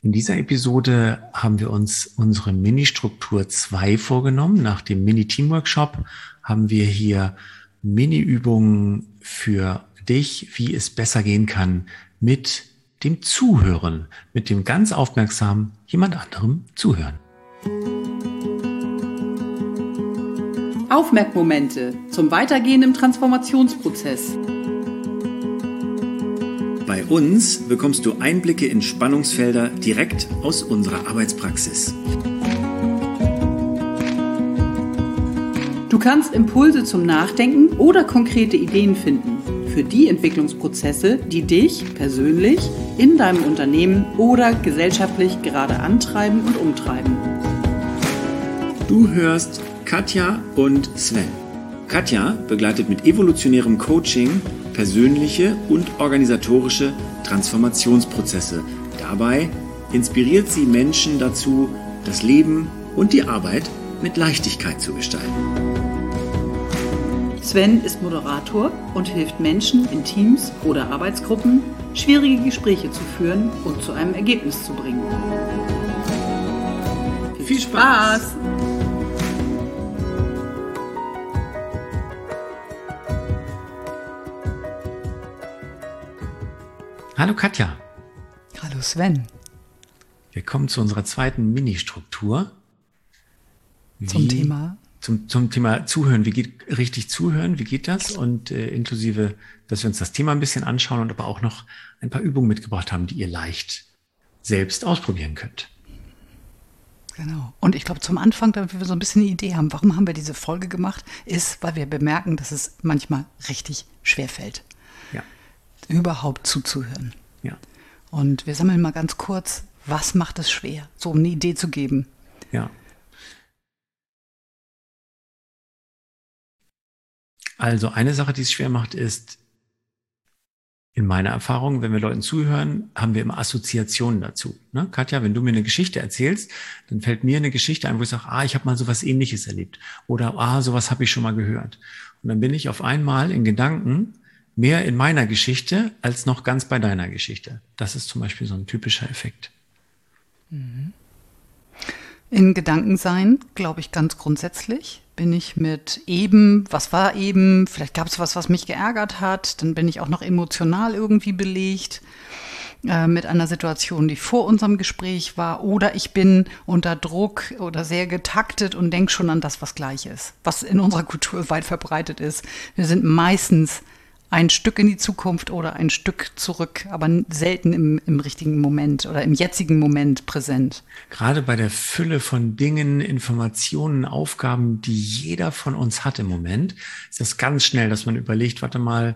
In dieser Episode haben wir uns unsere Mini-Struktur 2 vorgenommen. Nach dem Mini-Team-Workshop haben wir hier Mini-Übungen für dich, wie es besser gehen kann mit dem Zuhören, mit dem ganz aufmerksam jemand anderem zuhören. Aufmerkmomente zum Weitergehen im Transformationsprozess. Bei uns bekommst du Einblicke in Spannungsfelder direkt aus unserer Arbeitspraxis. Du kannst Impulse zum Nachdenken oder konkrete Ideen finden für die Entwicklungsprozesse, die dich persönlich in deinem Unternehmen oder gesellschaftlich gerade antreiben und umtreiben. Du hörst Katja und Sven. Katja begleitet mit evolutionärem Coaching persönliche und organisatorische Transformationsprozesse. Dabei inspiriert sie Menschen dazu, das Leben und die Arbeit mit Leichtigkeit zu gestalten. Sven ist Moderator und hilft Menschen in Teams oder Arbeitsgruppen, schwierige Gespräche zu führen und zu einem Ergebnis zu bringen. Viel Spaß! Hallo Katja. Hallo Sven. Wir kommen zu unserer zweiten Mini-Struktur. Zum Thema Zuhören. Wie geht richtig zuhören? Wie geht das? Und inklusive, dass wir uns das Thema ein bisschen anschauen und aber auch noch ein paar Übungen mitgebracht haben, die ihr leicht selbst ausprobieren könnt. Genau. Und ich glaube, zum Anfang, damit wir so ein bisschen eine Idee haben, warum haben wir diese Folge gemacht, ist, weil wir bemerken, dass es manchmal richtig schwerfällt. Ja. Überhaupt zuzuhören. Ja. Und wir sammeln mal ganz kurz, was macht es schwer, so um eine Idee zu geben. Ja. Also eine Sache, die es schwer macht, ist, in meiner Erfahrung, wenn wir Leuten zuhören, haben wir immer Assoziationen dazu. Ne? Katja, wenn du mir eine Geschichte erzählst, dann fällt mir eine Geschichte ein, wo ich sage, ich habe mal sowas Ähnliches erlebt. Oder sowas habe ich schon mal gehört. Und dann bin ich auf einmal in Gedanken mehr in meiner Geschichte als noch ganz bei deiner Geschichte. Das ist zum Beispiel so ein typischer Effekt. In Gedanken sein, glaube ich, ganz grundsätzlich bin ich mit eben, was war eben, vielleicht gab es was mich geärgert hat, dann bin ich auch noch emotional irgendwie belegt mit einer Situation, die vor unserem Gespräch war, oder ich bin unter Druck oder sehr getaktet und denke schon an das, was gleich ist, was in unserer Kultur weit verbreitet ist. Wir sind meistens ein Stück in die Zukunft oder ein Stück zurück, aber selten im richtigen Moment oder im jetzigen Moment präsent. Gerade bei der Fülle von Dingen, Informationen, Aufgaben, die jeder von uns hat im Moment, ist das ganz schnell, dass man überlegt, warte mal,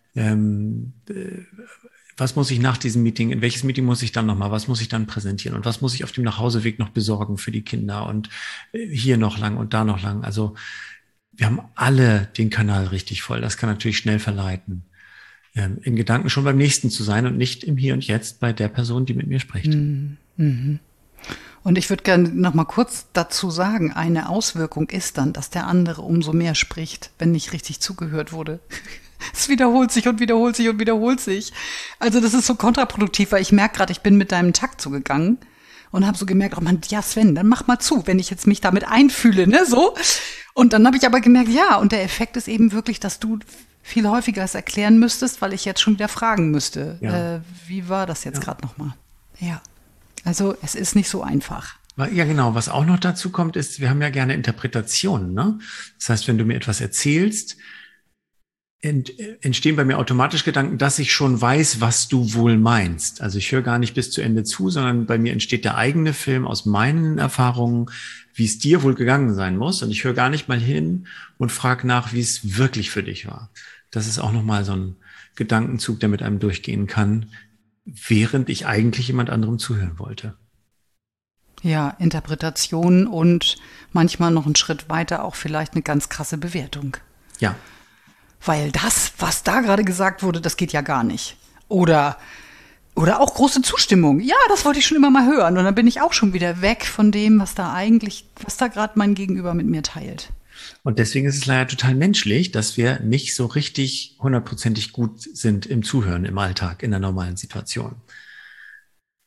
was muss ich nach diesem Meeting, in welches Meeting muss ich dann nochmal, was muss ich dann präsentieren und was muss ich auf dem Nachhauseweg noch besorgen für die Kinder und hier noch lang und da noch lang. Also wir haben alle den Kanal richtig voll. Das kann natürlich schnell verleiten, in Gedanken schon beim Nächsten zu sein und nicht im Hier und Jetzt bei der Person, die mit mir spricht. Mhm. Und ich würde gerne noch mal kurz dazu sagen, eine Auswirkung ist dann, dass der andere umso mehr spricht, wenn nicht richtig zugehört wurde. Es wiederholt sich und wiederholt sich und wiederholt sich. Also das ist so kontraproduktiv, weil ich merke gerade, ich bin mit deinem Takt zugegangen und habe so gemerkt, oh Mann, ja Sven, dann mach mal zu, wenn ich jetzt mich damit einfühle, ne, so. Und dann habe ich aber gemerkt, ja, und der Effekt ist eben wirklich, dass du viel häufiger es erklären müsstest, weil ich jetzt schon wieder fragen müsste. Ja. Wie war das jetzt gerade nochmal? Ja, also es ist nicht so einfach. Ja, genau. Was auch noch dazu kommt, ist, wir haben ja gerne Interpretationen, ne? Das heißt, wenn du mir etwas erzählst, entstehen bei mir automatisch Gedanken, dass ich schon weiß, was du wohl meinst. Also ich höre gar nicht bis zu Ende zu, sondern bei mir entsteht der eigene Film aus meinen Erfahrungen, wie es dir wohl gegangen sein muss. Und ich höre gar nicht mal hin und frage nach, wie es wirklich für dich war. Das ist auch nochmal so ein Gedankenzug, der mit einem durchgehen kann, während ich eigentlich jemand anderem zuhören wollte. Ja, Interpretation und manchmal noch einen Schritt weiter auch vielleicht eine ganz krasse Bewertung. Ja. Weil das, was da gerade gesagt wurde, das geht ja gar nicht. Oder auch große Zustimmung. Ja, das wollte ich schon immer mal hören. Und dann bin ich auch schon wieder weg von dem, was da gerade mein Gegenüber mit mir teilt. Und deswegen ist es leider total menschlich, dass wir nicht so richtig 100%ig gut sind im Zuhören im Alltag, in der normalen Situation.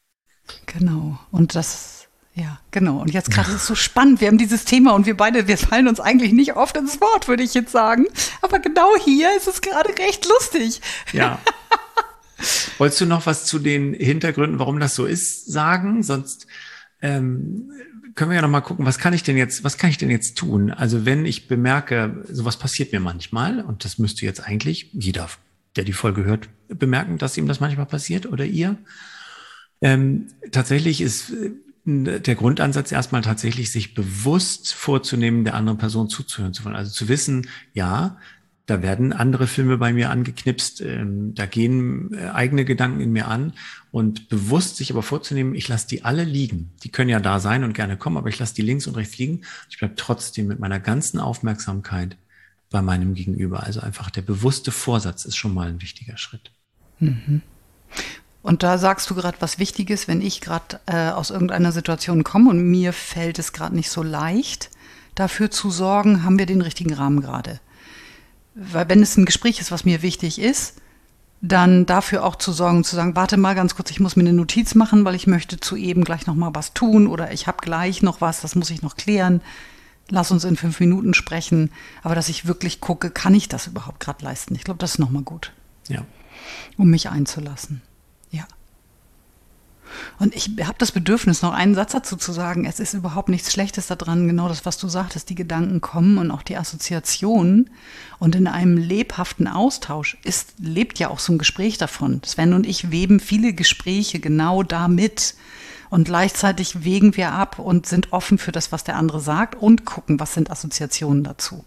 Genau. Und das, ja, genau. Und jetzt gerade ist es so spannend. Wir haben dieses Thema und wir fallen uns eigentlich nicht oft ins Wort, würde ich jetzt sagen. Aber genau hier ist es gerade recht lustig. Ja. Wolltest du noch was zu den Hintergründen, warum das so ist, sagen? Sonst können wir ja noch mal gucken, was kann ich denn jetzt tun? Also wenn ich bemerke, sowas passiert mir manchmal, und das müsste jetzt eigentlich jeder, der die Folge hört, bemerken, dass ihm das manchmal passiert oder ihr. Tatsächlich ist der Grundansatz erstmal tatsächlich, sich bewusst vorzunehmen, der anderen Person zuzuhören zu wollen. Also zu wissen, ja, da werden andere Filme bei mir angeknipst, da gehen eigene Gedanken in mir an, und bewusst sich aber vorzunehmen, ich lasse die alle liegen. Die können ja da sein und gerne kommen, aber ich lasse die links und rechts liegen. Ich bleibe trotzdem mit meiner ganzen Aufmerksamkeit bei meinem Gegenüber. Also einfach der bewusste Vorsatz ist schon mal ein wichtiger Schritt. Mhm. Und da sagst du gerade was Wichtiges, wenn ich gerade aus irgendeiner Situation komme und mir fällt es gerade nicht so leicht, dafür zu sorgen, haben wir den richtigen Rahmen gerade. Weil wenn es ein Gespräch ist, was mir wichtig ist, dann dafür auch zu sorgen, zu sagen, warte mal ganz kurz, ich muss mir eine Notiz machen, weil ich möchte zu eben gleich noch mal was tun oder ich habe gleich noch was, das muss ich noch klären. Lass uns in 5 Minuten sprechen. Aber dass ich wirklich gucke, kann ich das überhaupt gerade leisten? Ich glaube, das ist nochmal gut. Ja. Um mich einzulassen. Ja. Und ich habe das Bedürfnis, noch einen Satz dazu zu sagen. Es ist überhaupt nichts Schlechtes daran, genau das, was du sagtest, die Gedanken kommen und auch die Assoziationen. Und in einem lebhaften Austausch lebt ja auch so ein Gespräch davon. Sven und ich weben viele Gespräche genau damit. Und gleichzeitig wägen wir ab und sind offen für das, was der andere sagt, und gucken, was sind Assoziationen dazu.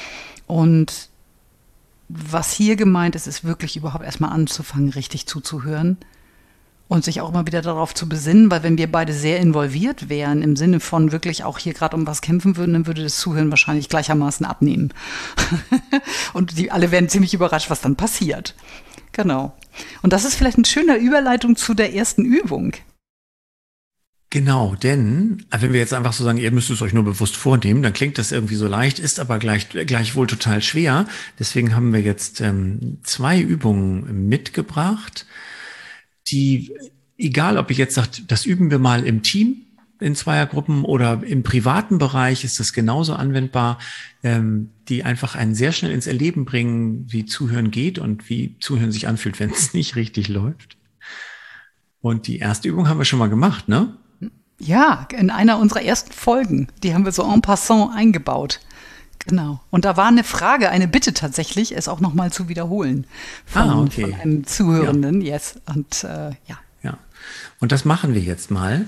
Und was hier gemeint ist, ist wirklich überhaupt erstmal anzufangen, richtig zuzuhören und sich auch immer wieder darauf zu besinnen, weil wenn wir beide sehr involviert wären, im Sinne von wirklich auch hier gerade um was kämpfen würden, dann würde das Zuhören wahrscheinlich gleichermaßen abnehmen. Und die alle wären ziemlich überrascht, was dann passiert. Genau. Und das ist vielleicht eine schöne Überleitung zu der ersten Übung. Genau, denn wenn wir jetzt einfach so sagen, ihr müsst es euch nur bewusst vornehmen, dann klingt das irgendwie so leicht, ist aber gleichwohl total schwer. Deswegen haben wir jetzt 2 Übungen mitgebracht, die, egal ob ich jetzt sage, das üben wir mal im Team in Zweiergruppen oder im privaten Bereich, ist das genauso anwendbar, die einfach einen sehr schnell ins Erleben bringen, wie Zuhören geht und wie Zuhören sich anfühlt, wenn es nicht richtig läuft. Und die erste Übung haben wir schon mal gemacht, ne? Ja, in einer unserer ersten Folgen. Die haben wir so en passant eingebaut. Genau. Und da war eine Frage, eine Bitte tatsächlich, es auch nochmal zu wiederholen von einem Zuhörenden. Ja. Yes. Und Ja. Und das machen wir jetzt mal.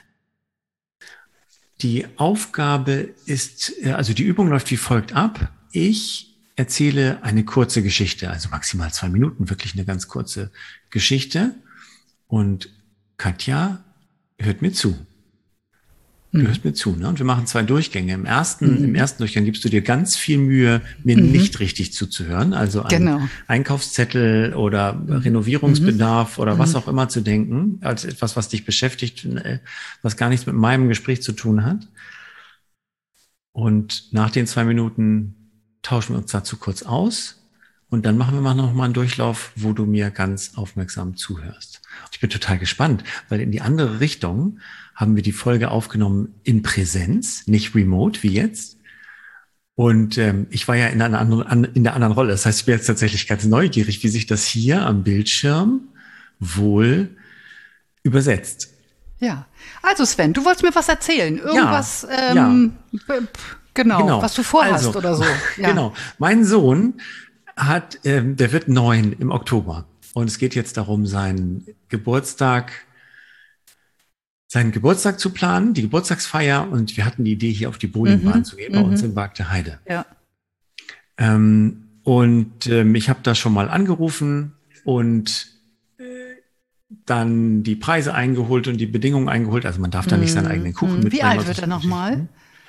Die Aufgabe ist, also die Übung läuft wie folgt ab. Ich erzähle eine kurze Geschichte, also maximal 2 Minuten, wirklich eine ganz kurze Geschichte. Und Katja hört mir zu. Du hörst mir zu, ne? Und wir machen 2 Durchgänge. Im ersten Durchgang gibst du dir ganz viel Mühe, mir nicht richtig zuzuhören. Also an Einkaufszettel oder Renovierungsbedarf oder was auch immer zu denken, als etwas, was dich beschäftigt, was gar nichts mit meinem Gespräch zu tun hat. Und nach den 2 Minuten tauschen wir uns dazu kurz aus. Und dann machen wir mal noch mal einen Durchlauf, wo du mir ganz aufmerksam zuhörst. Ich bin total gespannt, weil in die andere Richtung haben wir die Folge aufgenommen in Präsenz, nicht remote wie jetzt. Und ich war ja in der anderen Rolle. Das heißt, ich bin jetzt tatsächlich ganz neugierig, wie sich das hier am Bildschirm wohl übersetzt. Ja, also Sven, du wolltest mir was erzählen. Irgendwas, genau, was du vorhast oder so. Ja. Genau, mein Sohn der wird 9 im Oktober. Und es geht jetzt darum, seinen Geburtstag zu planen, die Geburtstagsfeier. Und wir hatten die Idee, hier auf die Bowlingbahn zu gehen, bei uns in Wagte Heide. Ja. Ich habe da schon mal angerufen und dann die Preise eingeholt und die Bedingungen eingeholt. Also man darf da nicht seinen eigenen Kuchen mitnehmen. Wie alt wird er nochmal?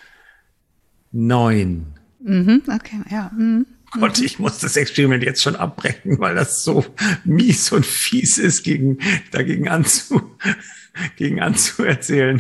9. Okay, ja. Gott, ich muss das Experiment jetzt schon abbrechen, weil das so mies und fies ist, dagegen anzuerzählen.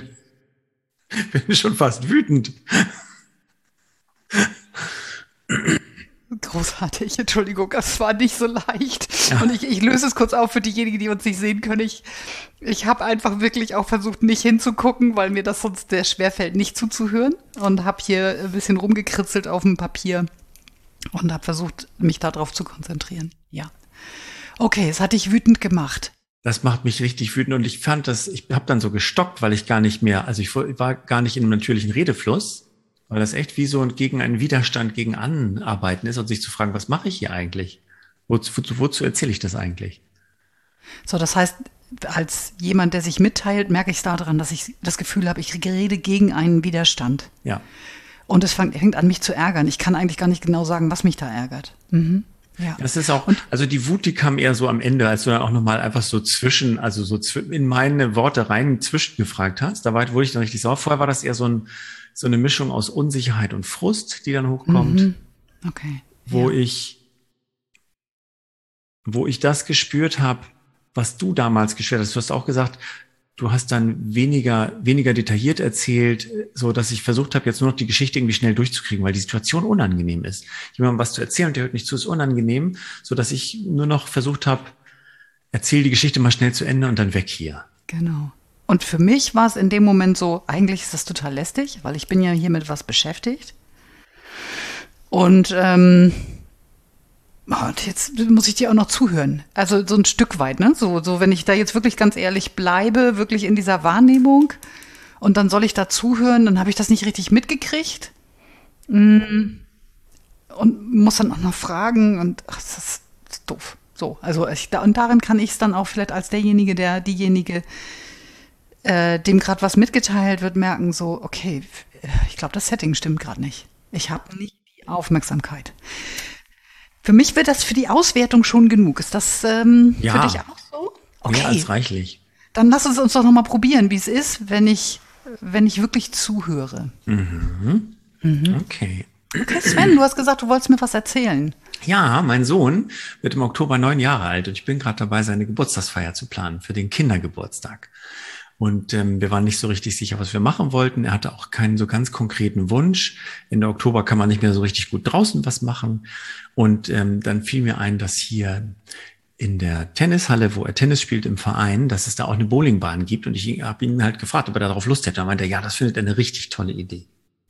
Bin schon fast wütend. großartig. Entschuldigung, das war nicht so leicht. Ja. Und ich löse es kurz auf für diejenigen, die uns nicht sehen können. Ich habe einfach wirklich auch versucht, nicht hinzugucken, weil mir das sonst sehr schwer fällt, nicht zuzuhören. Und habe hier ein bisschen rumgekritzelt auf dem Papier und habe versucht, mich darauf zu konzentrieren. Ja. Okay, es hat dich wütend gemacht. Das macht mich richtig wütend und ich habe dann so gestockt, weil ich gar nicht mehr, also ich war gar nicht in einem natürlichen Redefluss, weil das echt wie so gegen einen Widerstand, gegen Anarbeiten ist und sich zu fragen, was mache ich hier eigentlich? Wozu erzähle ich das eigentlich? So, das heißt, als jemand, der sich mitteilt, merke ich es daran, dass ich das Gefühl habe, ich rede gegen einen Widerstand. Ja. Und es fängt an, mich zu ärgern. Ich kann eigentlich gar nicht genau sagen, was mich da ärgert. Mhm. Ja. Das ist auch, also die Wut, die kam eher so am Ende, als du dann auch nochmal einfach so in meine Worte rein zwischengefragt hast. Wurde ich dann richtig sauer. Vorher war das eher so eine Mischung aus Unsicherheit und Frust, die dann hochkommt. Mhm. Okay. Wo ich das gespürt habe, was du damals gespürt hast. Du hast auch gesagt, du hast dann weniger detailliert erzählt, so dass ich versucht habe, jetzt nur noch die Geschichte irgendwie schnell durchzukriegen, weil die Situation unangenehm ist. Jemandem was zu erzählen und der hört nicht zu, ist unangenehm, so dass ich nur noch versucht habe, erzähl die Geschichte mal schnell zu Ende und dann weg hier. Genau. Und für mich war es in dem Moment so, eigentlich ist das total lästig, weil ich bin ja hier mit was beschäftigt. Und jetzt muss ich dir auch noch zuhören. Also so ein Stück weit, ne? So, wenn ich da jetzt wirklich ganz ehrlich bleibe, wirklich in dieser Wahrnehmung und dann soll ich da zuhören, dann habe ich das nicht richtig mitgekriegt. Und muss dann auch noch fragen und das ist doof. So, also und darin kann ich es dann auch vielleicht als diejenige, dem gerade was mitgeteilt wird, merken so, okay, ich glaube, das Setting stimmt gerade nicht. Ich habe nicht die Aufmerksamkeit. Für mich wird das für die Auswertung schon genug. Ist das für dich auch so? Okay. Mehr als reichlich. Dann lass es uns doch noch mal probieren, wie es ist, wenn ich wirklich zuhöre. Mhm. Okay. Okay, Sven, du hast gesagt, du wolltest mir was erzählen. Ja, mein Sohn wird im Oktober 9 Jahre alt und ich bin gerade dabei, seine Geburtstagsfeier zu planen für den Kindergeburtstag. Und wir waren nicht so richtig sicher, was wir machen wollten. Er hatte auch keinen so ganz konkreten Wunsch. Ende Oktober kann man nicht mehr so richtig gut draußen was machen. Und dann fiel mir ein, dass hier in der Tennishalle, wo er Tennis spielt im Verein, dass es da auch eine Bowlingbahn gibt. Und ich habe ihn halt gefragt, ob er darauf Lust hätte. Da meinte er, ja, das findet er eine richtig tolle Idee.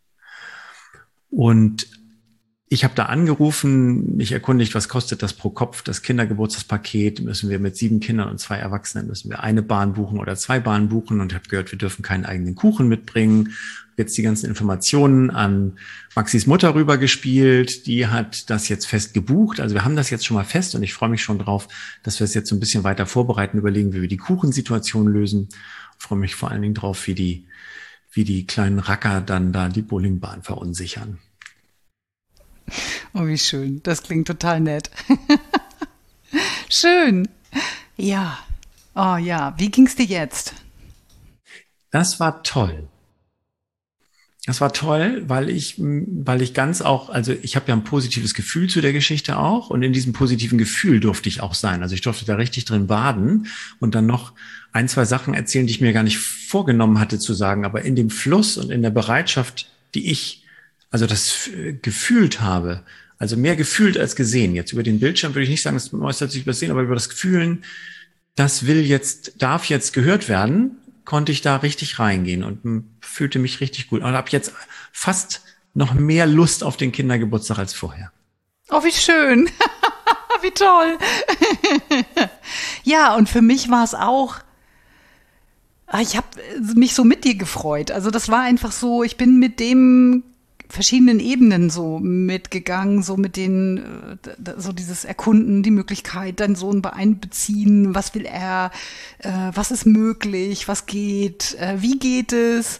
Und ich habe da angerufen, mich erkundigt, was kostet das pro Kopf, das Kindergeburtstagspaket, müssen wir mit 7 Kindern und 2 Erwachsenen, müssen wir eine Bahn buchen oder 2 Bahnen buchen und habe gehört, wir dürfen keinen eigenen Kuchen mitbringen. Jetzt die ganzen Informationen an Maxis Mutter rübergespielt, die hat das jetzt fest gebucht, also wir haben das jetzt schon mal fest und ich freue mich schon drauf, dass wir es jetzt so ein bisschen weiter vorbereiten, überlegen, wie wir die Kuchensituation lösen. Ich freue mich vor allen Dingen drauf, wie die kleinen Racker dann da die Bowlingbahn verunsichern. Oh, wie schön. Das klingt total nett. Schön. Ja. Oh ja. Wie ging's dir jetzt? Das war toll. Das war toll, weil ich ganz auch, also ich habe ja ein positives Gefühl zu der Geschichte auch und in diesem positiven Gefühl durfte ich auch sein. Also ich durfte da richtig drin baden und dann noch 1, 2 Sachen erzählen, die ich mir gar nicht vorgenommen hatte zu sagen, aber in dem Fluss und in der Bereitschaft, die ich das gefühlt habe, also mehr gefühlt als gesehen. Jetzt über den Bildschirm würde ich nicht sagen, es äußert sich über das Sehen, aber über das Gefühlen, darf jetzt gehört werden, konnte ich da richtig reingehen und fühlte mich richtig gut. Und habe jetzt fast noch mehr Lust auf den Kindergeburtstag als vorher. Oh, wie schön. Wie toll. Ja, und für mich war es auch, ich habe mich so mit dir gefreut. Also das war einfach so, ich bin mit dem verschiedenen Ebenen so mitgegangen, so mit den, so dieses Erkunden, die Möglichkeit, deinen Sohn einbeziehen, was will er, was ist möglich, was geht, wie geht es,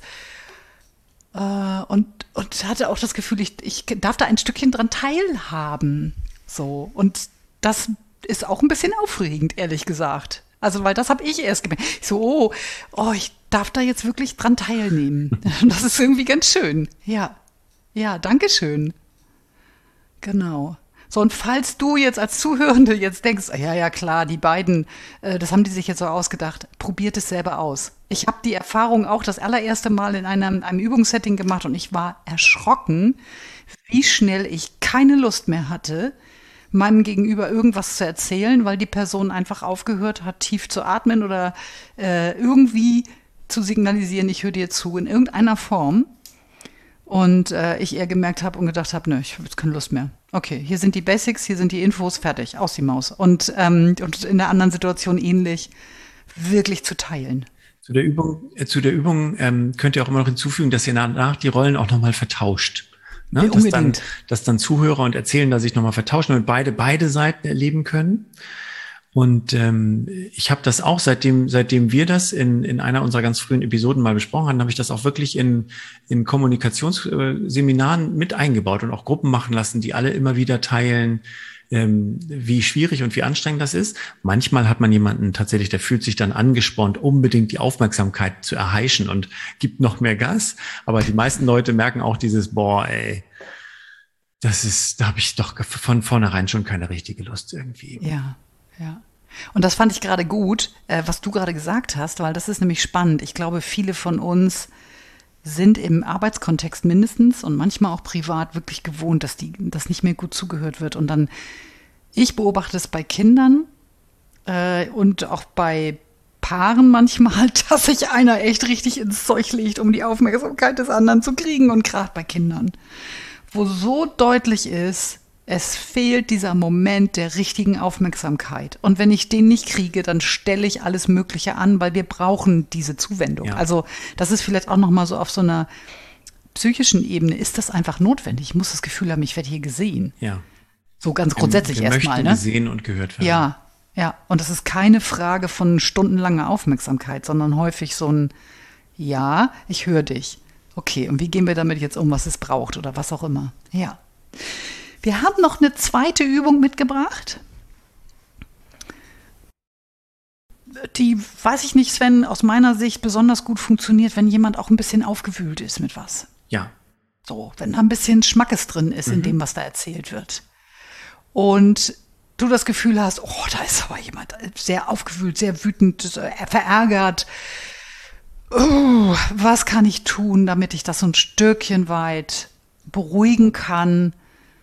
und hatte auch das Gefühl, ich darf da ein Stückchen dran teilhaben, so, und das ist auch ein bisschen aufregend, ehrlich gesagt. Also, weil das habe ich erst gemerkt. Ich so, ich darf da jetzt wirklich dran teilnehmen. Das ist irgendwie ganz schön, ja. Ja, danke schön. Genau. So, und falls du jetzt als Zuhörende jetzt denkst, ja, klar, die beiden, das haben die sich jetzt so ausgedacht, probiert es selber aus. Ich habe die Erfahrung auch das allererste Mal in einem Übungssetting gemacht und ich war erschrocken, wie schnell ich keine Lust mehr hatte, meinem Gegenüber irgendwas zu erzählen, weil die Person einfach aufgehört hat, tief zu atmen oder irgendwie zu signalisieren, ich höre dir zu, in irgendeiner Form. Und ich eher gemerkt habe und gedacht habe, nö, ich habe jetzt keine Lust mehr. Okay, hier sind die Basics, hier sind die Infos, fertig, aus die Maus. Und in der anderen Situation ähnlich, wirklich zu teilen. Zu der Übung könnt ihr auch immer noch hinzufügen, dass ihr danach die Rollen auch nochmal vertauscht. Ne? Dass dann Zuhörer und Erzählender sich nochmal vertauschen und beide Seiten erleben können. Und ich habe das auch, seitdem wir das in einer unserer ganz frühen Episoden mal besprochen haben, habe ich das auch wirklich in Kommunikationsseminaren mit eingebaut und auch Gruppen machen lassen, die alle immer wieder teilen, wie schwierig und wie anstrengend das ist. Manchmal hat man jemanden tatsächlich, der fühlt sich dann angespornt, unbedingt die Aufmerksamkeit zu erheischen und gibt noch mehr Gas. Aber die meisten Leute merken auch dieses, da habe ich doch von vornherein schon keine richtige Lust irgendwie. Ja. Ja. Und das fand ich gerade gut, was du gerade gesagt hast, weil das ist nämlich spannend. Ich glaube, viele von uns sind im Arbeitskontext mindestens und manchmal auch privat wirklich gewohnt, dass nicht mehr gut zugehört wird. Und dann, ich beobachte es bei Kindern und auch bei Paaren manchmal, dass sich einer echt richtig ins Zeug legt, um die Aufmerksamkeit des anderen zu kriegen. Und gerade bei Kindern, wo so deutlich ist, es fehlt dieser Moment der richtigen Aufmerksamkeit. Und wenn ich den nicht kriege, dann stelle ich alles Mögliche an, weil wir brauchen diese Zuwendung. Ja. Also das ist vielleicht auch noch mal so auf so einer psychischen Ebene, ist das einfach notwendig. Ich muss das Gefühl haben, ich werde hier gesehen. Ja. So ganz grundsätzlich erstmal. Wir möchten gesehen und gehört werden. Ja, ja. Und das ist keine Frage von stundenlanger Aufmerksamkeit, sondern häufig so ein, ja, ich höre dich. Okay, und wie gehen wir damit jetzt um, was es braucht oder was auch immer. Ja. Wir haben noch eine zweite Übung mitgebracht. Die, weiß ich nicht, Sven, aus meiner Sicht besonders gut funktioniert, wenn jemand auch ein bisschen aufgewühlt ist mit was. Ja. So, wenn da ein bisschen Schmackes drin ist in dem, was da erzählt wird. Und du das Gefühl hast, oh, da ist aber jemand sehr aufgewühlt, sehr wütend, verärgert. Oh, was kann ich tun, damit ich das so ein Stückchen weit beruhigen kann?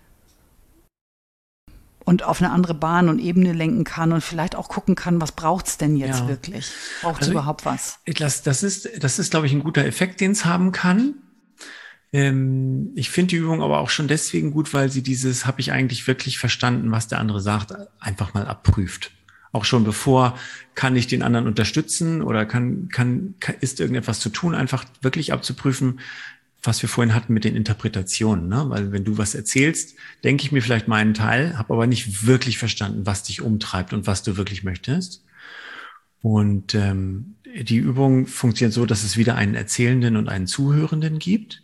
Und auf eine andere Bahn und Ebene lenken kann und vielleicht auch gucken kann, was braucht's denn jetzt wirklich? Braucht's überhaupt was? Das ist, glaube ich, ein guter Effekt, den es haben kann. Ich finde die Übung aber auch schon deswegen gut, weil sie dieses, habe ich eigentlich wirklich verstanden, was der andere sagt, einfach mal abprüft. Auch schon bevor, kann ich den anderen unterstützen oder ist irgendetwas zu tun, einfach wirklich abzuprüfen, was wir vorhin hatten mit den Interpretationen, ne? Weil wenn du was erzählst, denke ich mir vielleicht meinen Teil, habe aber nicht wirklich verstanden, was dich umtreibt und was du wirklich möchtest. Und die Übung funktioniert so, dass es wieder einen Erzählenden und einen Zuhörenden gibt.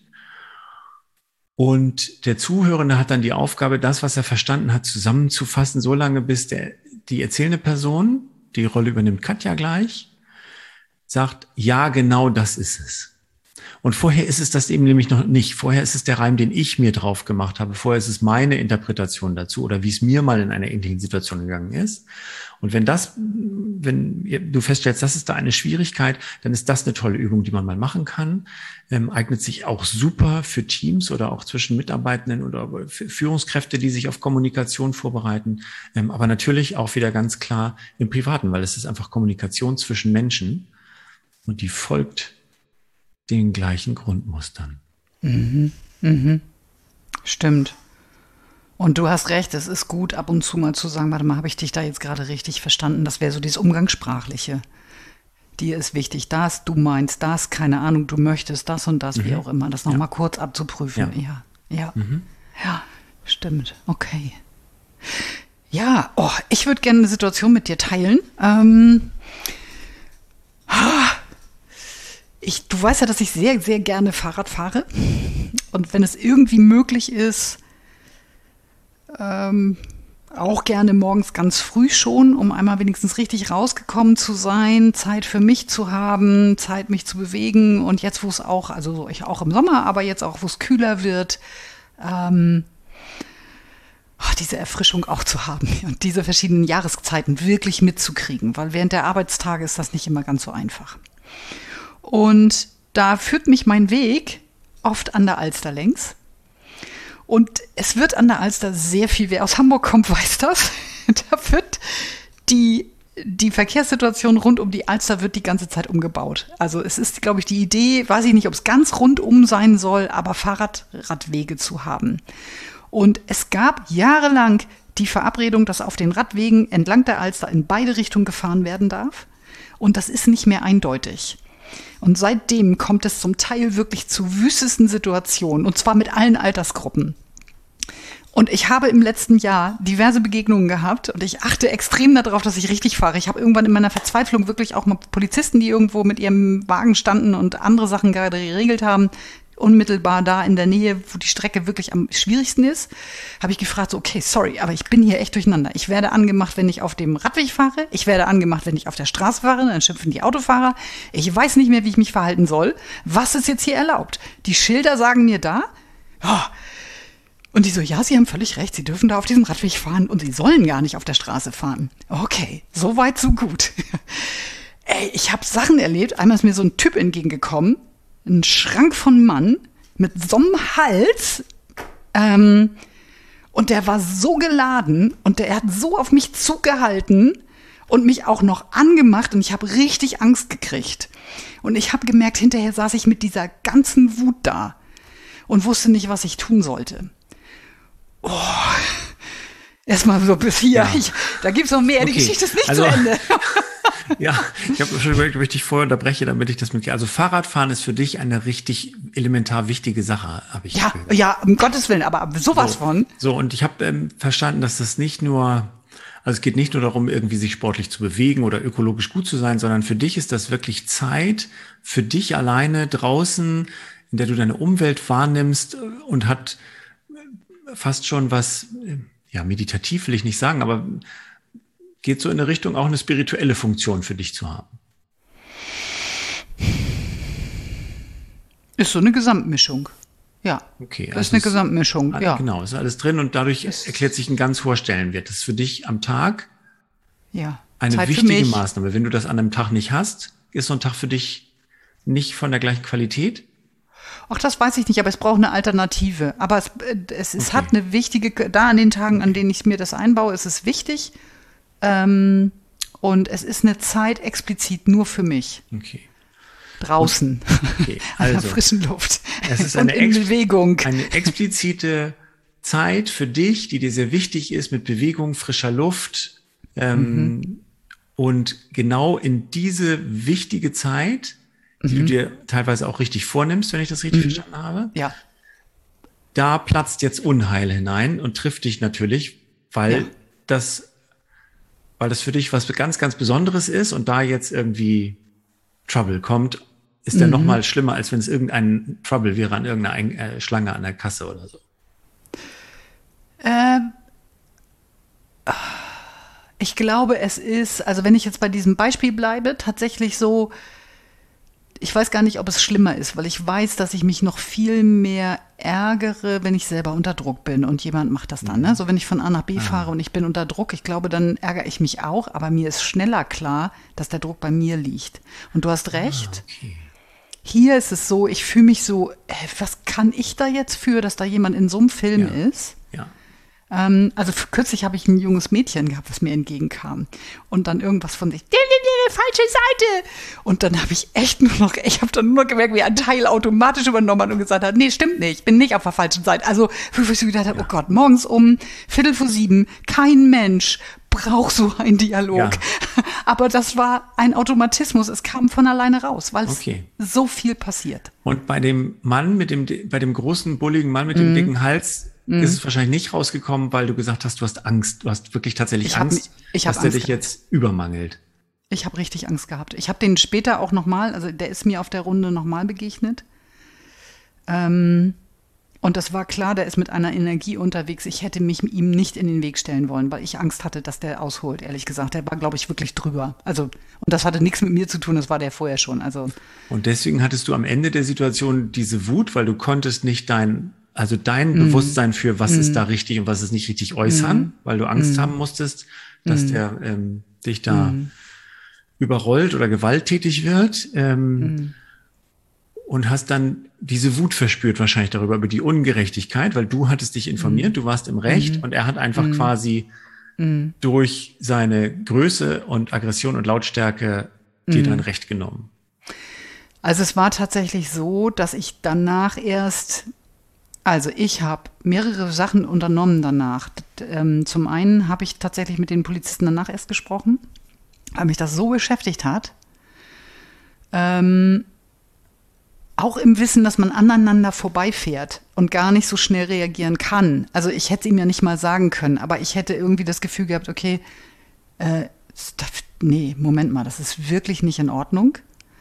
Und der Zuhörende hat dann die Aufgabe, das, was er verstanden hat, zusammenzufassen, so lange, bis die erzählende Person, die Rolle übernimmt Katja gleich, sagt, ja, genau das ist es. Und vorher ist es das eben nämlich noch nicht. Vorher ist es der Reim, den ich mir drauf gemacht habe. Vorher ist es meine Interpretation dazu oder wie es mir mal in einer ähnlichen Situation gegangen ist. Und wenn du feststellst, das ist da eine Schwierigkeit, dann ist das eine tolle Übung, die man mal machen kann. Eignet sich auch super für Teams oder auch zwischen Mitarbeitenden oder für Führungskräfte, die sich auf Kommunikation vorbereiten. Aber natürlich auch wieder ganz klar im Privaten, weil es ist einfach Kommunikation zwischen Menschen und die folgt den gleichen Grundmustern. Stimmt. Und du hast recht, es ist gut, ab und zu mal zu sagen, warte mal, habe ich dich da jetzt gerade richtig verstanden? Das wäre so dieses Umgangssprachliche. Dir ist wichtig das, du meinst das, keine Ahnung, du möchtest das und das, wie auch immer. Das nochmal kurz abzuprüfen. Ja, stimmt. Okay. Ja, ich würde gerne eine Situation mit dir teilen. Du weißt ja, dass ich sehr, sehr gerne Fahrrad fahre. Und wenn es irgendwie möglich ist, auch gerne morgens ganz früh schon, um einmal wenigstens richtig rausgekommen zu sein, Zeit für mich zu haben, Zeit mich zu bewegen. Und jetzt, wo es auch, also ich auch im Sommer, aber jetzt auch, wo es kühler wird, diese Erfrischung auch zu haben und diese verschiedenen Jahreszeiten wirklich mitzukriegen, weil während der Arbeitstage ist das nicht immer ganz so einfach. Und da führt mich mein Weg oft an der Alster längs. Und es wird an der Alster sehr viel, wer aus Hamburg kommt, weiß das. Da wird die Verkehrssituation rund um die Alster wird die ganze Zeit umgebaut. Also es ist, glaube ich, die Idee, weiß ich nicht, ob es ganz rundum sein soll, aber Fahrradwege zu haben. Und es gab jahrelang die Verabredung, dass auf den Radwegen entlang der Alster in beide Richtungen gefahren werden darf. Und das ist nicht mehr eindeutig. Und seitdem kommt es zum Teil wirklich zu wüstesten Situationen, und zwar mit allen Altersgruppen. Und ich habe im letzten Jahr diverse Begegnungen gehabt und ich achte extrem darauf, dass ich richtig fahre. Ich habe irgendwann in meiner Verzweiflung wirklich auch mal Polizisten, die irgendwo mit ihrem Wagen standen und andere Sachen gerade geregelt haben, unmittelbar da in der Nähe, wo die Strecke wirklich am schwierigsten ist, habe ich gefragt, so, okay, sorry, aber ich bin hier echt durcheinander. Ich werde angemacht, wenn ich auf dem Radweg fahre. Ich werde angemacht, wenn ich auf der Straße fahre. Dann schimpfen die Autofahrer. Ich weiß nicht mehr, wie ich mich verhalten soll. Was ist jetzt hier erlaubt? Die Schilder sagen mir da, oh. Und die so, ja, Sie haben völlig recht. Sie dürfen da auf diesem Radweg fahren und Sie sollen gar nicht auf der Straße fahren. Okay, so weit, so gut. Ey, ich habe Sachen erlebt. Einmal ist mir so ein Typ entgegengekommen, ein Schrank von Mann mit so einem Hals, und der war so geladen und der hat so auf mich zugehalten und mich auch noch angemacht und ich habe richtig Angst gekriegt. Und ich habe gemerkt, hinterher saß ich mit dieser ganzen Wut da und wusste nicht, was ich tun sollte. Oh, erstmal so bis hier. Ja. Da gibt's noch mehr, Okay. Die Geschichte ist nicht Also- zu Ende. Ja, ich habe schon überlegt, ob ich dich vorher unterbreche, damit ich das mit. Also Fahrradfahren ist für dich eine richtig elementar wichtige Sache, habe ich Ja, gehört. ja, um Gottes Willen, aber sowas von. So, und ich habe verstanden, dass das nicht nur, also es geht nicht nur darum, irgendwie sich sportlich zu bewegen oder ökologisch gut zu sein, sondern für dich ist das wirklich Zeit für dich alleine draußen, in der du deine Umwelt wahrnimmst und hat fast schon was, ja, meditativ will ich nicht sagen, aber geht so in eine Richtung, auch eine spirituelle Funktion für dich zu haben. Ist so eine Gesamtmischung. Ja. Okay. Das ist eine Gesamtmischung, ja. Genau, ist alles drin und dadurch erklärt sich ein ganz hoher Stellenwert. Das ist für dich am Tag Ja. eine Zeit für wichtige mich. Maßnahme. Wenn du das an einem Tag nicht hast, ist so ein Tag für dich nicht von der gleichen Qualität. Ach, das weiß ich nicht, aber es braucht eine Alternative. Aber es Okay. hat eine wichtige, da an den Tagen, an denen ich mir das einbaue, ist es wichtig. Und es ist eine Zeit explizit nur für mich. Okay. Draußen. Okay, An der also frischen Luft. es ist Und in Bewegung. eine explizite Zeit für dich, die dir sehr wichtig ist, mit Bewegung, frischer Luft. Und genau in diese wichtige Zeit, die du dir teilweise auch richtig vornimmst, wenn ich das richtig verstanden habe, Ja. da platzt jetzt Unheil hinein und trifft dich natürlich, weil das für dich was ganz, ganz Besonderes ist und da jetzt irgendwie Trouble kommt, ist der noch mal schlimmer, als wenn es irgendein Trouble wäre an irgendeiner Schlange an der Kasse oder so. Ich glaube, es ist, also wenn ich jetzt bei diesem Beispiel bleibe, tatsächlich so, ich weiß gar nicht, ob es schlimmer ist, weil ich weiß, dass ich mich noch viel mehr ärgere, wenn ich selber unter Druck bin und jemand macht das dann. Ne? So, wenn ich von A nach B fahre und ich bin unter Druck, ich glaube, dann ärgere ich mich auch, aber mir ist schneller klar, dass der Druck bei mir liegt. Und du hast recht. Okay. Hier ist es so, ich fühle mich so, was kann ich da jetzt für, dass da jemand in so einem Film ist? Ja. Also kürzlich habe ich ein junges Mädchen gehabt, was mir entgegenkam und dann irgendwas von sich, falsche Seite. Und dann habe ich echt ich habe dann nur gemerkt, wie ein Teil automatisch übernommen hat und gesagt hat, nee, stimmt nicht, ich bin nicht auf der falschen Seite. Also, wo ich so gedacht habe, oh Gott, morgens um 6:45, kein Mensch braucht so einen Dialog. Ja. Aber das war ein Automatismus, es kam von alleine raus, weil es Okay. so viel passiert. Und bei dem Mann bei dem großen, bulligen Mann mit dem dicken Hals, ist es wahrscheinlich nicht rausgekommen, weil du gesagt hast, du hast Angst. Du hast wirklich tatsächlich Ich hab Angst, Angst dass der dich gehabt. jetzt übermangelt. Ich habe richtig Angst gehabt. Ich habe den später auch nochmal, also der ist mir auf der Runde nochmal begegnet. Und das war klar, der ist mit einer Energie unterwegs. Ich hätte mich ihm nicht in den Weg stellen wollen, weil ich Angst hatte, dass der ausholt, ehrlich gesagt. Der war, glaube ich, wirklich drüber. Also, und das hatte nichts mit mir zu tun, das war der vorher schon. Also, Und deswegen hattest du am Ende der Situation diese Wut, weil du konntest nicht dein Bewusstsein für, was ist da richtig und was ist nicht richtig äußern, weil du Angst haben musstest, dass der dich da überrollt oder gewalttätig wird. und hast dann diese Wut verspürt wahrscheinlich darüber, über die Ungerechtigkeit, weil du hattest dich informiert, du warst im Recht und er hat einfach quasi durch seine Größe und Aggression und Lautstärke dir dein Recht genommen. Also es war tatsächlich so, dass ich danach ich habe mehrere Sachen unternommen danach. Zum einen habe ich tatsächlich mit den Polizisten danach erst gesprochen, weil mich das so beschäftigt hat. Auch im Wissen, dass man aneinander vorbeifährt und gar nicht so schnell reagieren kann. Also ich hätte es ihm ja nicht mal sagen können, aber ich hätte irgendwie das Gefühl gehabt, okay, Moment mal, das ist wirklich nicht in Ordnung.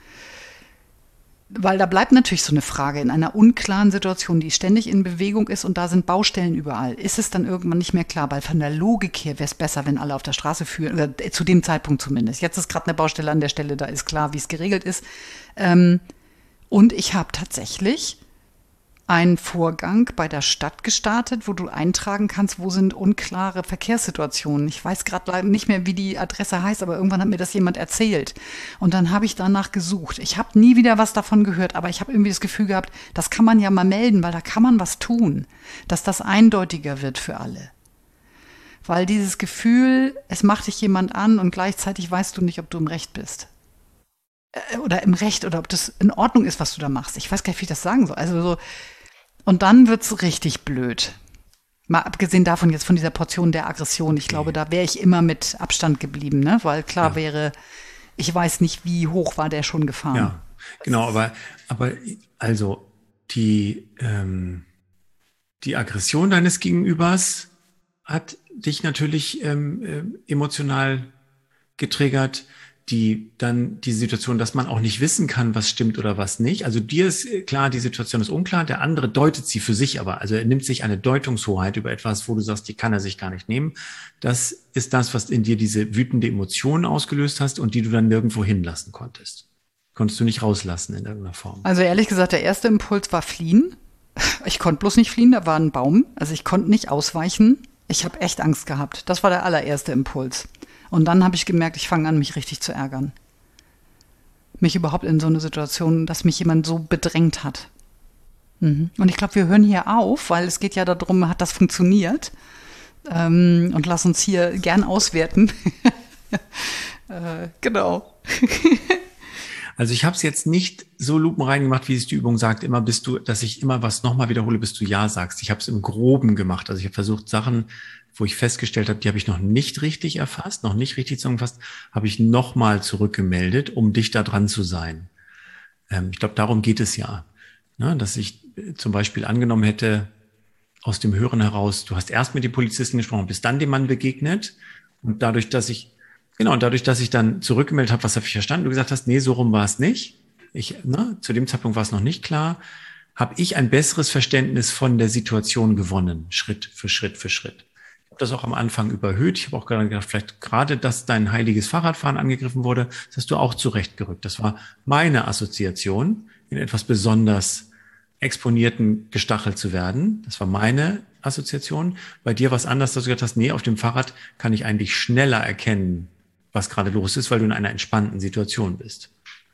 Weil da bleibt natürlich so eine Frage in einer unklaren Situation, die ständig in Bewegung ist und da sind Baustellen überall. Ist es dann irgendwann nicht mehr klar? Weil von der Logik her wäre es besser, wenn alle auf der Straße führen, oder zu dem Zeitpunkt zumindest. Jetzt ist gerade eine Baustelle an der Stelle, da ist klar, wie es geregelt ist. Und ich habe tatsächlich einen Vorgang bei der Stadt gestartet, wo du eintragen kannst, wo sind unklare Verkehrssituationen. Ich weiß gerade leider nicht mehr, wie die Adresse heißt, aber irgendwann hat mir das jemand erzählt. Und dann habe ich danach gesucht. Ich habe nie wieder was davon gehört, aber ich habe irgendwie das Gefühl gehabt, das kann man ja mal melden, weil da kann man was tun, dass das eindeutiger wird für alle. Weil dieses Gefühl, es macht dich jemand an und gleichzeitig weißt du nicht, ob du im Recht bist. Oder im Recht oder ob das in Ordnung ist, was du da machst. Ich weiß gar nicht, wie ich das sagen soll. Also so. Und dann wird's richtig blöd. Mal abgesehen davon jetzt von dieser Portion der Aggression. Ich glaube, da wäre ich immer mit Abstand geblieben, ne? Weil klar wäre, ich weiß nicht, wie hoch war der schon gefahren. Ja, genau, aber also die Aggression deines Gegenübers hat dich natürlich emotional getriggert. Die Situation, dass man auch nicht wissen kann, was stimmt oder was nicht. Also dir ist klar, die Situation ist unklar, der andere deutet sie für sich aber. Also er nimmt sich eine Deutungshoheit über etwas, wo du sagst, die kann er sich gar nicht nehmen. Das ist das, was in dir diese wütende Emotion ausgelöst hast und die du dann nirgendwo hinlassen konntest. Konntest du nicht rauslassen in irgendeiner Form. Also ehrlich gesagt, der erste Impuls war fliehen. Ich konnte bloß nicht fliehen, da war ein Baum. Also ich konnte nicht ausweichen. Ich habe echt Angst gehabt. Das war der allererste Impuls. Und dann habe ich gemerkt, ich fange an, mich richtig zu ärgern. Mich überhaupt in so eine Situation, dass mich jemand so bedrängt hat. Und ich glaube, wir hören hier auf, weil es geht ja darum, hat das funktioniert? Und lass uns hier gern auswerten. Genau. Also ich habe es jetzt nicht so lupenrein gemacht, wie es die Übung sagt, dass ich immer was nochmal wiederhole, bis du Ja sagst. Ich habe es im Groben gemacht. Also ich habe versucht, Sachen, wo ich festgestellt habe, die habe ich noch nicht richtig erfasst, noch nicht richtig zusammengefasst, habe ich nochmal zurückgemeldet, um dich da dran zu sein. Ich glaube, darum geht es ja. Ne? Dass ich zum Beispiel angenommen hätte, aus dem Hören heraus, du hast erst mit dem Polizisten gesprochen, bist dann dem Mann begegnet und dadurch, dass ich dann zurückgemeldet habe, was habe ich verstanden, du gesagt hast, nee, so rum war es nicht. Zu dem Zeitpunkt war es noch nicht klar, habe ich ein besseres Verständnis von der Situation gewonnen, Schritt für Schritt für Schritt. Ich habe das auch am Anfang überhöht. Ich habe auch gedacht, vielleicht gerade, dass dein heiliges Fahrradfahren angegriffen wurde, das hast du auch zurechtgerückt. Das war meine Assoziation, in etwas besonders Exponierten gestachelt zu werden. Das war meine Assoziation. Bei dir war es anders, dass du gesagt hast, nee, auf dem Fahrrad kann ich eigentlich schneller erkennen, was gerade los ist, weil du in einer entspannten Situation bist.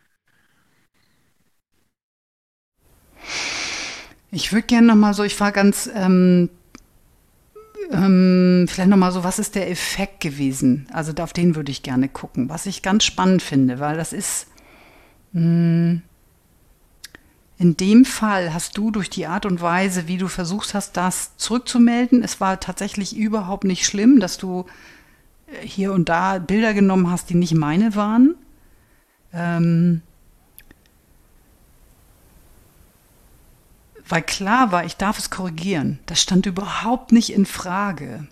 Ich würde gerne nochmal so, ich war ganz, vielleicht nochmal so, was ist der Effekt gewesen? Also auf den würde ich gerne gucken, was ich ganz spannend finde, weil das ist, in dem Fall hast du durch die Art und Weise, wie du versucht hast, das zurückzumelden, es war tatsächlich überhaupt nicht schlimm, dass du hier und da Bilder genommen hast, die nicht meine waren. Weil klar war, ich darf es korrigieren. Das stand überhaupt nicht in Frage.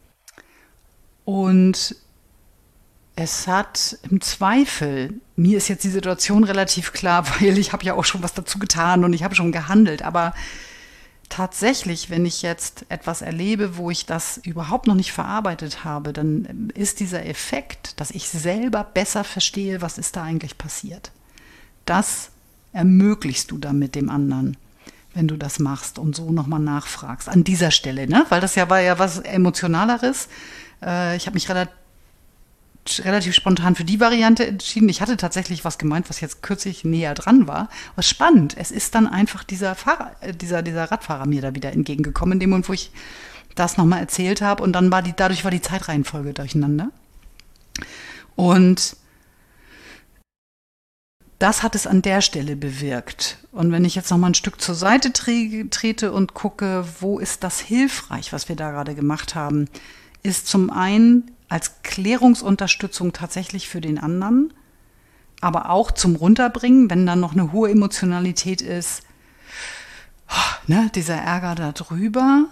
Und es hat im Zweifel, mir ist jetzt die Situation relativ klar, weil ich habe ja auch schon was dazu getan und ich habe schon gehandelt, aber tatsächlich, wenn ich jetzt etwas erlebe, wo ich das überhaupt noch nicht verarbeitet habe, dann ist dieser Effekt, dass ich selber besser verstehe, was ist da eigentlich passiert. Das ermöglichst du dann mit dem anderen, wenn du das machst und so nochmal nachfragst. An dieser Stelle, ne? Weil das war ja was Emotionaleres. Ich habe mich relativ spontan für die Variante entschieden. Ich hatte tatsächlich was gemeint, was jetzt kürzlich näher dran war. Aber spannend, es ist dann einfach dieser Radfahrer mir da wieder entgegengekommen, in dem Moment, wo ich das nochmal erzählt habe. Und dann dadurch war die Zeitreihenfolge durcheinander. Und das hat es an der Stelle bewirkt. Und wenn ich jetzt nochmal ein Stück zur Seite trete und gucke, wo ist das hilfreich, was wir da gerade gemacht haben, ist zum einen als Klärungsunterstützung tatsächlich für den anderen, aber auch zum Runterbringen, wenn dann noch eine hohe Emotionalität ist, dieser Ärger da drüber.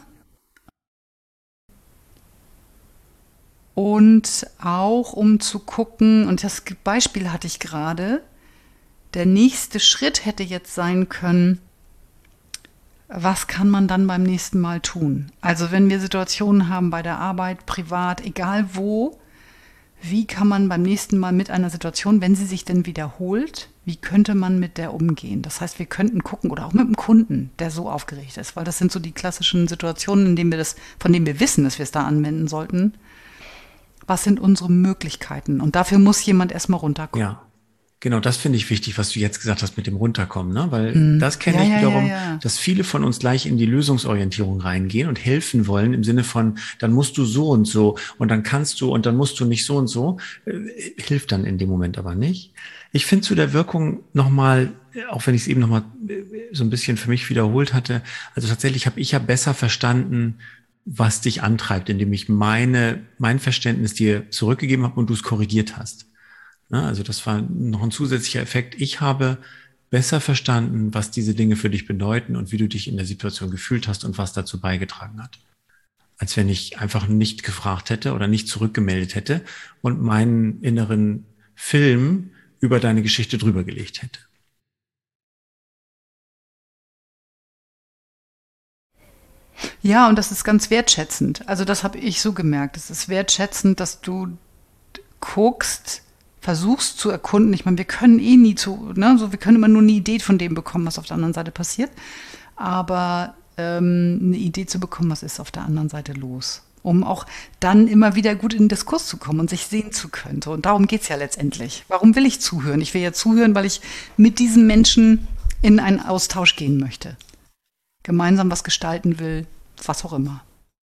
Und auch um zu gucken, und das Beispiel hatte ich gerade, der nächste Schritt hätte jetzt sein können, was kann man dann beim nächsten Mal tun? Also wenn wir Situationen haben bei der Arbeit, privat, egal wo, wie kann man beim nächsten Mal mit einer Situation, wenn sie sich denn wiederholt, wie könnte man mit der umgehen? Das heißt, wir könnten gucken, oder auch mit einem Kunden, der so aufgeregt ist, weil das sind so die klassischen Situationen, von denen wir wissen, dass wir es da anwenden sollten. Was sind unsere Möglichkeiten? Und dafür muss jemand erstmal runterkommen. Ja. Genau, das finde ich wichtig, was du jetzt gesagt hast mit dem Runterkommen, ne? Weil das kenne ich wiederum, dass viele von uns gleich in die Lösungsorientierung reingehen und helfen wollen im Sinne von, dann musst du so und dann kannst du und dann musst du nicht so und so. Hilft dann in dem Moment aber nicht. Ich finde zu der Wirkung nochmal, auch wenn ich es eben nochmal so ein bisschen für mich wiederholt hatte, also tatsächlich habe ich ja besser verstanden, was dich antreibt, indem ich mein Verständnis dir zurückgegeben habe und du es korrigiert hast. Also das war noch ein zusätzlicher Effekt. Ich habe besser verstanden, was diese Dinge für dich bedeuten und wie du dich in der Situation gefühlt hast und was dazu beigetragen hat. Als wenn ich einfach nicht gefragt hätte oder nicht zurückgemeldet hätte und meinen inneren Film über deine Geschichte drüber gelegt hätte. Ja, und das ist ganz wertschätzend. Also das habe ich so gemerkt. Es ist wertschätzend, dass du guckst, versuchst zu erkunden. Ich meine, wir können wir können immer nur eine Idee von dem bekommen, was auf der anderen Seite passiert. Aber eine Idee zu bekommen, was ist auf der anderen Seite los. Um auch dann immer wieder gut in den Diskurs zu kommen und sich sehen zu können. So, und darum geht es ja letztendlich. Warum will ich zuhören? Ich will ja zuhören, weil ich mit diesem Menschen in einen Austausch gehen möchte. Gemeinsam was gestalten will, was auch immer.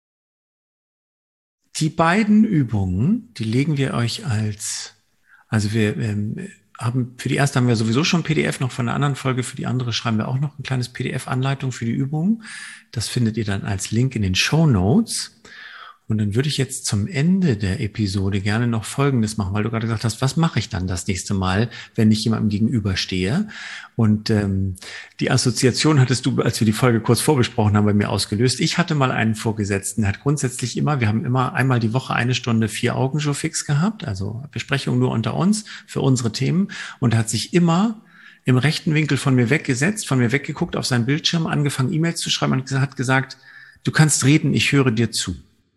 Die beiden Übungen, die legen wir euch wir haben für die erste haben wir sowieso schon PDF noch von einer anderen Folge, für die andere schreiben wir auch noch ein kleines PDF-Anleitung für die Übung. Das findet ihr dann als Link in den Shownotes. Und dann würde ich jetzt zum Ende der Episode gerne noch Folgendes machen, weil du gerade gesagt hast, was mache ich dann das nächste Mal, wenn ich jemandem gegenüberstehe? Und die Assoziation hattest du, als wir die Folge kurz vorbesprochen haben, bei mir ausgelöst. Ich hatte mal einen Vorgesetzten, der hat grundsätzlich wir haben immer einmal die Woche 1 Stunde 4-Augen-Show fix gehabt, also Besprechung nur unter uns für unsere Themen, und er hat sich immer im rechten Winkel von mir weggesetzt, von mir weggeguckt auf seinen Bildschirm, angefangen E-Mails zu schreiben und hat gesagt, du kannst reden, ich höre dir zu.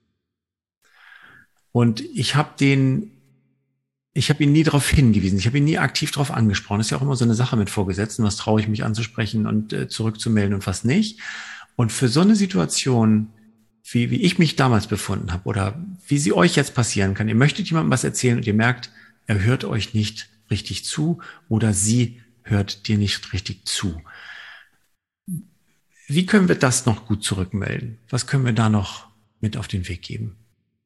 Und ich habe ihn nie darauf hingewiesen. Ich habe ihn nie aktiv darauf angesprochen. Das ist ja auch immer so eine Sache mit Vorgesetzten. Was traue ich mich anzusprechen und zurückzumelden und was nicht. Und für so eine Situation, wie ich mich damals befunden habe oder wie sie euch jetzt passieren kann, ihr möchtet jemandem was erzählen und ihr merkt, er hört euch nicht richtig zu oder sie hört dir nicht richtig zu. Wie können wir das noch gut zurückmelden? Was können wir da noch mit auf den Weg geben?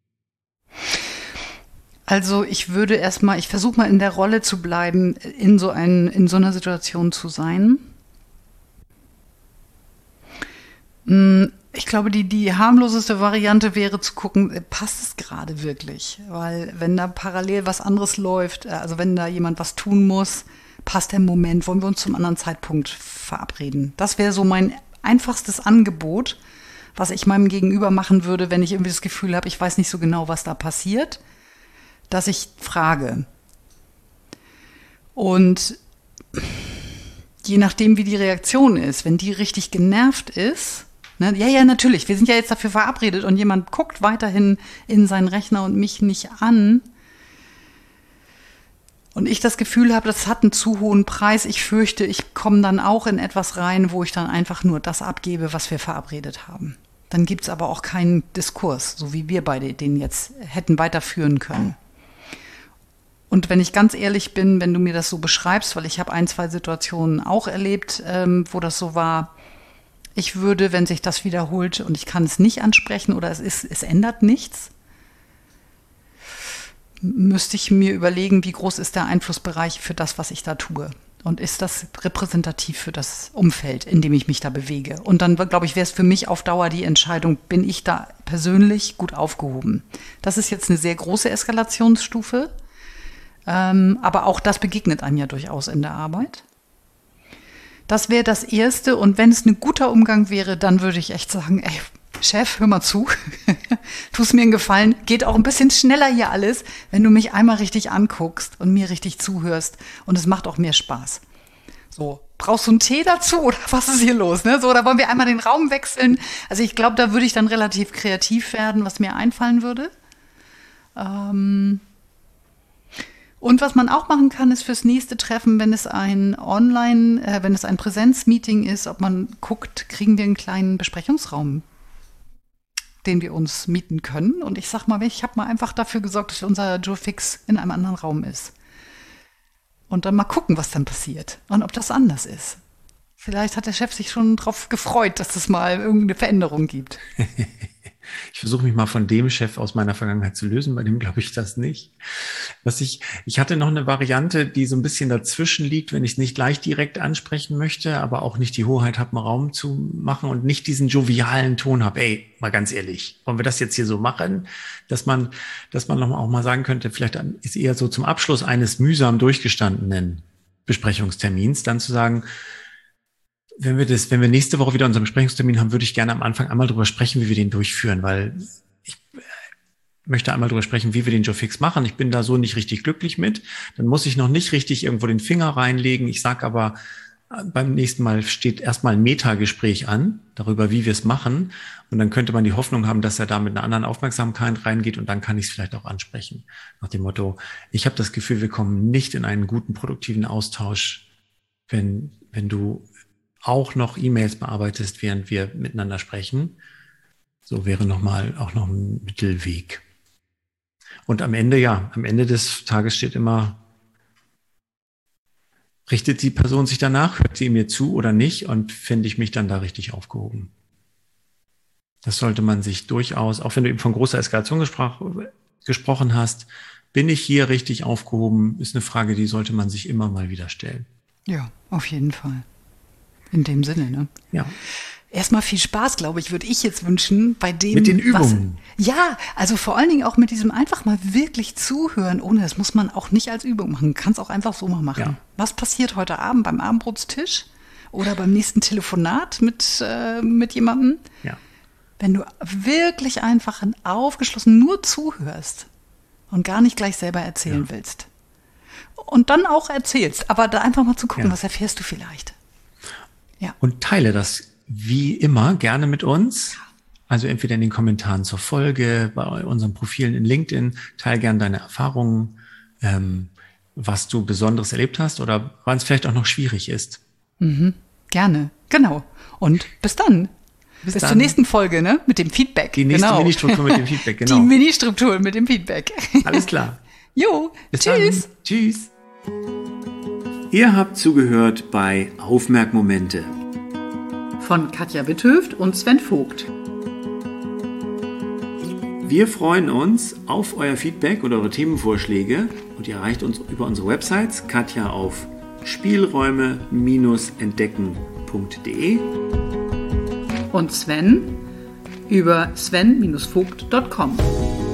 Also ich versuche mal in der Rolle zu bleiben, in so einer Situation zu sein. Ich glaube, die harmloseste Variante wäre zu gucken, passt es gerade wirklich? Weil wenn da parallel was anderes läuft, also wenn da jemand was tun muss, passt der Moment, wollen wir uns zum anderen Zeitpunkt verabreden? Das wäre so mein einfachstes Angebot, was ich meinem Gegenüber machen würde, wenn ich irgendwie das Gefühl habe, ich weiß nicht so genau, was da passiert, dass ich frage. Und je nachdem, wie die Reaktion ist, wenn die richtig genervt ist, ne, ja, natürlich, wir sind ja jetzt dafür verabredet und jemand guckt weiterhin in seinen Rechner und mich nicht an und ich das Gefühl habe, das hat einen zu hohen Preis, ich fürchte, ich komme dann auch in etwas rein, wo ich dann einfach nur das abgebe, was wir verabredet haben. Dann gibt es aber auch keinen Diskurs, so wie wir beide den jetzt hätten weiterführen können. Und wenn ich ganz ehrlich bin, wenn du mir das so beschreibst, weil ich habe 1, 2 Situationen auch erlebt, wo das so war, ich würde, wenn sich das wiederholt und ich kann es nicht ansprechen oder es ändert nichts, müsste ich mir überlegen, wie groß ist der Einflussbereich für das, was ich da tue. Und ist das repräsentativ für das Umfeld, in dem ich mich da bewege? Und dann, glaube ich, wäre es für mich auf Dauer die Entscheidung, bin ich da persönlich gut aufgehoben? Das ist jetzt eine sehr große Eskalationsstufe, aber auch das begegnet einem ja durchaus in der Arbeit. Das wäre das Erste. Und wenn es ein guter Umgang wäre, dann würde ich echt sagen, ey, Chef, hör mal zu, tust mir einen Gefallen, geht auch ein bisschen schneller hier alles, wenn du mich einmal richtig anguckst und mir richtig zuhörst und es macht auch mehr Spaß. So, brauchst du einen Tee dazu oder was ist hier los? Ne? So, oder wollen wir einmal den Raum wechseln? Also ich glaube, da würde ich dann relativ kreativ werden, was mir einfallen würde. Und was man auch machen kann, ist fürs nächste Treffen, wenn es ein wenn es ein Präsenzmeeting ist, ob man guckt, kriegen wir einen kleinen Besprechungsraum, den wir uns mieten können. Und ich sag mal, ich habe mal einfach dafür gesorgt, dass unser Joe Fix in einem anderen Raum ist. Und dann mal gucken, was dann passiert und ob das anders ist. Vielleicht hat der Chef sich schon drauf gefreut, dass es mal irgendeine Veränderung gibt. Ich versuche mich mal von dem Chef aus meiner Vergangenheit zu lösen, bei dem glaube ich das nicht. Ich hatte noch eine Variante, die so ein bisschen dazwischen liegt, wenn ich es nicht gleich direkt ansprechen möchte, aber auch nicht die Hoheit habe, einen Raum zu machen und nicht diesen jovialen Ton habe. Ey, mal ganz ehrlich, wollen wir das jetzt hier so machen, dass man noch auch mal sagen könnte, vielleicht ist eher so zum Abschluss eines mühsam durchgestandenen Besprechungstermins dann zu sagen, wenn wir nächste Woche wieder unseren Besprechungstermin haben, würde ich gerne am Anfang einmal drüber sprechen, wie wir den durchführen, weil ich möchte einmal drüber sprechen, wie wir den Joe Fix machen. Ich bin da so nicht richtig glücklich mit. Dann muss ich noch nicht richtig irgendwo den Finger reinlegen. Ich sage aber, beim nächsten Mal steht erstmal ein Metagespräch an, darüber, wie wir es machen. Und dann könnte man die Hoffnung haben, dass er da mit einer anderen Aufmerksamkeit reingeht und dann kann ich es vielleicht auch ansprechen. Nach dem Motto, ich habe das Gefühl, wir kommen nicht in einen guten, produktiven Austausch, wenn du auch noch E-Mails bearbeitest, während wir miteinander sprechen. So wäre auch noch ein Mittelweg. Und am Ende des Tages steht immer, richtet die Person sich danach, hört sie mir zu oder nicht und finde ich mich dann da richtig aufgehoben. Das sollte man sich durchaus, auch wenn du eben von großer Eskalation gesprochen hast, bin ich hier richtig aufgehoben, ist eine Frage, die sollte man sich immer mal wieder stellen. Ja, auf jeden Fall. In dem Sinne, ne? Ja. Erstmal viel Spaß, glaube ich, würde ich jetzt wünschen bei dem. Mit den Übungen. Ja, also vor allen Dingen auch mit diesem einfach mal wirklich zuhören, ohne das muss man auch nicht als Übung machen. Kann es auch einfach so mal machen. Ja. Was passiert heute Abend beim Abendbrotstisch oder beim nächsten Telefonat mit jemandem? Ja. Wenn du wirklich einfach aufgeschlossen nur zuhörst und gar nicht gleich selber erzählen willst. Und dann auch erzählst, aber da einfach mal zu gucken, was erfährst du vielleicht. Ja. Und teile das wie immer gerne mit uns. Also entweder in den Kommentaren zur Folge, bei unseren Profilen in LinkedIn. Teile gerne deine Erfahrungen, was du Besonderes erlebt hast oder wann es vielleicht auch noch schwierig ist. Mhm. Gerne, genau. Und bis dann. Bis zur nächsten Folge, ne? Mit dem Feedback. Die nächste Mini-Struktur mit dem Feedback, genau. Die Mini-Struktur mit dem Feedback. Alles klar. Jo, bis tschüss. Dann. Tschüss. Ihr habt zugehört bei Aufmerkmomente von Katja Witthöft und Sven Vogt. Wir freuen uns auf euer Feedback und eure Themenvorschläge und ihr erreicht uns über unsere Websites, Katja auf spielräume-entdecken.de und Sven über sven-vogt.com.